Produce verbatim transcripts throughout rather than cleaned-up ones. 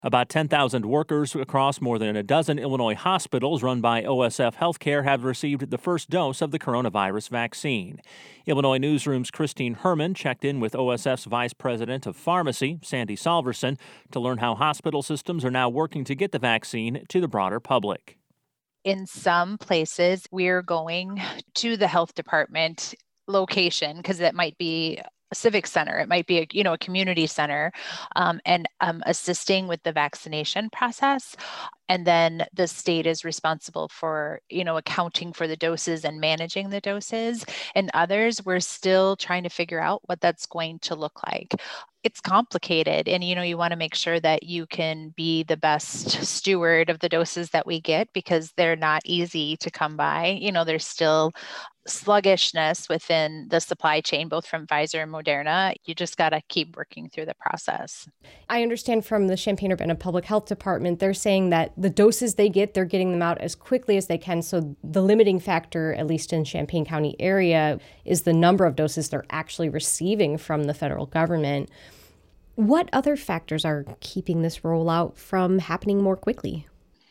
About ten thousand workers across more than a dozen Illinois hospitals run by O S F Healthcare have received the first dose of the coronavirus vaccine. Illinois Newsroom's Christine Herman checked in with O S F's Vice President of Pharmacy, Sandy Salverson, to learn how hospital systems are now working to get the vaccine to the broader public. In some places, we're going to the health department location because that might be a civic center, it might be a you know a community center, um, and um, assisting with the vaccination process. And then the state is responsible for, you know, accounting for the doses and managing the doses. And others, we're still trying to figure out what that's going to look like. It's complicated. And, you know, you want to make sure that you can be the best steward of the doses that we get because they're not easy to come by. You know, there's still sluggishness within the supply chain, both from Pfizer and Moderna. You just got to keep working through the process. I understand from the Champaign-Urbana Public Health Department, they're saying that the doses they get, they're getting them out as quickly as they can. So the limiting factor, at least in Champaign County area, is the number of doses they're actually receiving from the federal government. What other factors are keeping this rollout from happening more quickly?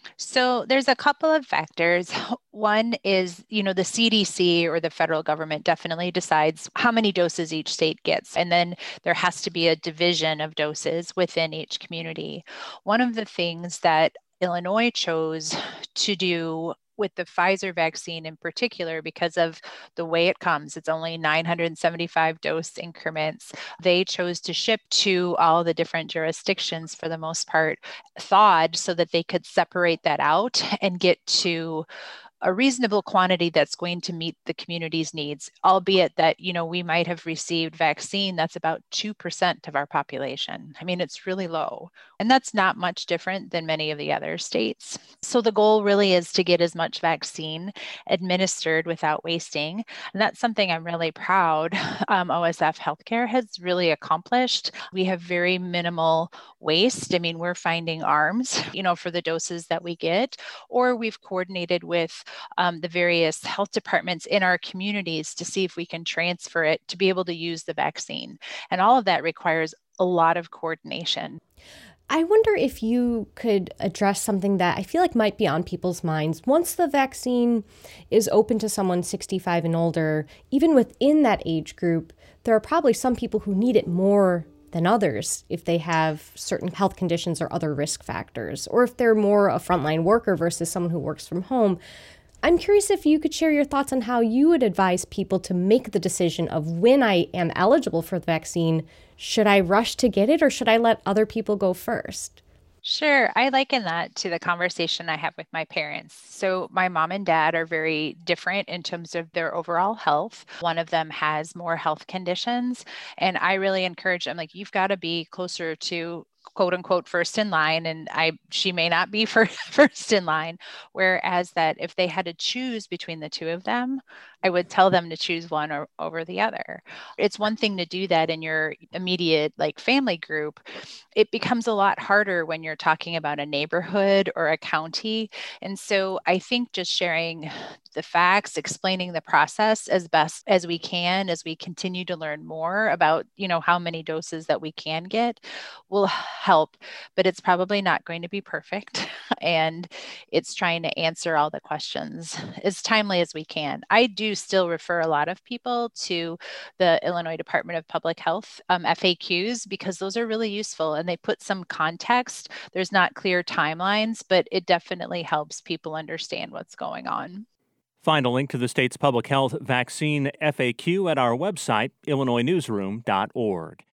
So there's a couple of factors. One is, you know, the C D C or the federal government definitely decides how many doses each state gets. And then there has to be a division of doses within each community. One of the things that Illinois chose to do with the Pfizer vaccine in particular, because of the way it comes, it's only nine hundred seventy-five dose increments. They chose to ship to all the different jurisdictions for the most part, thawed, so that they could separate that out and get to a reasonable quantity that's going to meet the community's needs, albeit that, you know, we might have received vaccine that's about two percent of our population. I mean, it's really low. And that's not much different than many of the other states. So the goal really is to get as much vaccine administered without wasting. And that's something I'm really proud um, O S F Healthcare has really accomplished. We have very minimal waste. I mean, we're finding arms, you know, for the doses that we get, or we've coordinated with Um, the various health departments in our communities to see if we can transfer it to be able to use the vaccine. And all of that requires a lot of coordination. I wonder if you could address something that I feel like might be on people's minds. Once the vaccine is open to someone sixty-five and older, even within that age group, there are probably some people who need it more than others if they have certain health conditions or other risk factors, or if they're more a frontline worker versus someone who works from home. I'm curious if you could share your thoughts on how you would advise people to make the decision of when I am eligible for the vaccine. Should I rush to get it or should I let other people go first? Sure. I liken that to the conversation I have with my parents. So, my mom and dad are very different in terms of their overall health. One of them has more health conditions. And I really encourage them, like, you've got to be closer to quote unquote first in line, and I she may not be for first in line, whereas that if they had to choose between the two of them, I would tell them to choose one or over the other. It's one thing to do that in your immediate like family group. It becomes a lot harder when you're talking about a neighborhood or a county. And so I think just sharing the facts, explaining the process as best as we can as we continue to learn more about, you know, how many doses that we can get will help, but it's probably not going to be perfect. And it's trying to answer all the questions as timely as we can. I do still refer a lot of people to the Illinois Department of Public Health um, F A Qs because those are really useful and they put some context. There's not clear timelines, but it definitely helps people understand what's going on. Find a link to the state's public health vaccine F A Q at our website, illinois newsroom dot org.